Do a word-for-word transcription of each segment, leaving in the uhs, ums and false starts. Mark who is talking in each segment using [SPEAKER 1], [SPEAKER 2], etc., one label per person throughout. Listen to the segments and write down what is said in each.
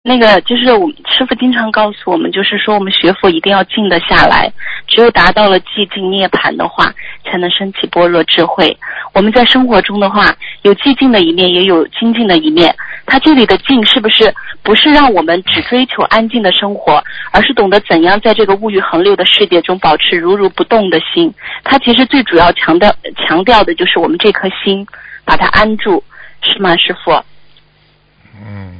[SPEAKER 1] 那个就是我们师父经常告诉我们，就是说我们学佛一定要静得下来，只有达到了寂静涅槃的话，才能升起般若智慧。我们在生活中的话，有寂静的一面，也有清静的一面。它这里的静是不是不是让我们只追求安静的生活，而是懂得怎样在这个物欲横流的世界中保持如如不动的心。它其实最主要强调强调的就是我们这颗心，把它安住，是吗，师父？
[SPEAKER 2] 嗯。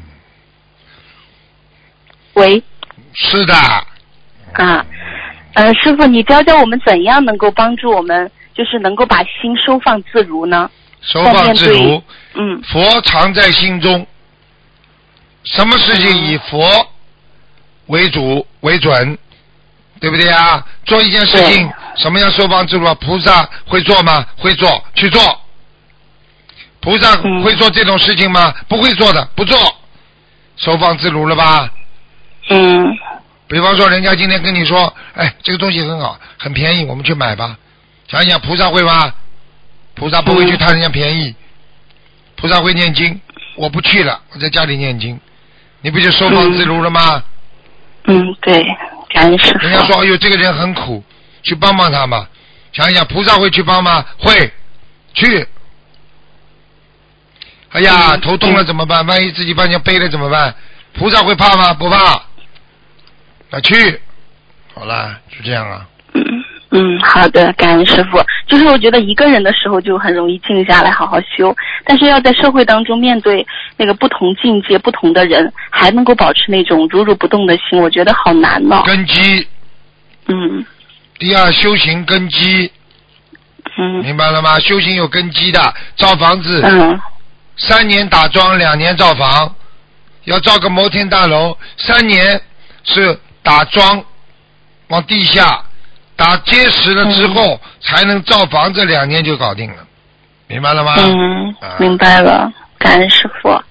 [SPEAKER 1] 喂。
[SPEAKER 2] 是的。
[SPEAKER 1] 啊，呃，师父，你教教我们怎样能够帮助我们，就是能够把心收放自如呢？
[SPEAKER 2] 收放自如。
[SPEAKER 1] 嗯。
[SPEAKER 2] 佛常在心中，什么事情以佛为主为准，对不对啊？做一件事情，什么样收放自如啊？菩萨会做吗？会做，去做。菩萨会做这种事情吗？嗯、不会做的，不做，收放自如了吧？
[SPEAKER 1] 嗯。
[SPEAKER 2] 比方说，人家今天跟你说，哎，这个东西很好，很便宜，我们去买吧。想一想，菩萨会吗？菩萨不会去贪人家便宜，嗯、菩萨会念经。我不去了，我在家里念经，你不就收放自如了吗？
[SPEAKER 1] 嗯，嗯对，感恩师父。
[SPEAKER 2] 人家说，哎呦，这个人很苦，去帮帮他嘛。想一想，菩萨会去帮吗？会，去。哎呀，
[SPEAKER 1] 嗯、
[SPEAKER 2] 头痛了怎么办？万一自己把人家背了怎么办？菩萨会怕吗？不怕。啊，去，好了，就这样啊。
[SPEAKER 1] 嗯嗯，好的，感恩师父。就是我觉得一个人的时候就很容易静下来好好修，但是要在社会当中面对那个不同境界、不同的人，还能够保持那种如如不动的心，我觉得好难哦。
[SPEAKER 2] 根基。
[SPEAKER 1] 嗯。
[SPEAKER 2] 第二，修行根基。
[SPEAKER 1] 嗯。
[SPEAKER 2] 明白了吗？修行有根基的，造房子。
[SPEAKER 1] 嗯。三
[SPEAKER 2] 年打桩，两年造房，要造个摩天大楼，三年是打桩往地下打结实了之后、嗯、才能造房子，两年就搞定了，明白了吗？
[SPEAKER 1] 嗯，
[SPEAKER 2] 啊、
[SPEAKER 1] 明白了，感恩师父。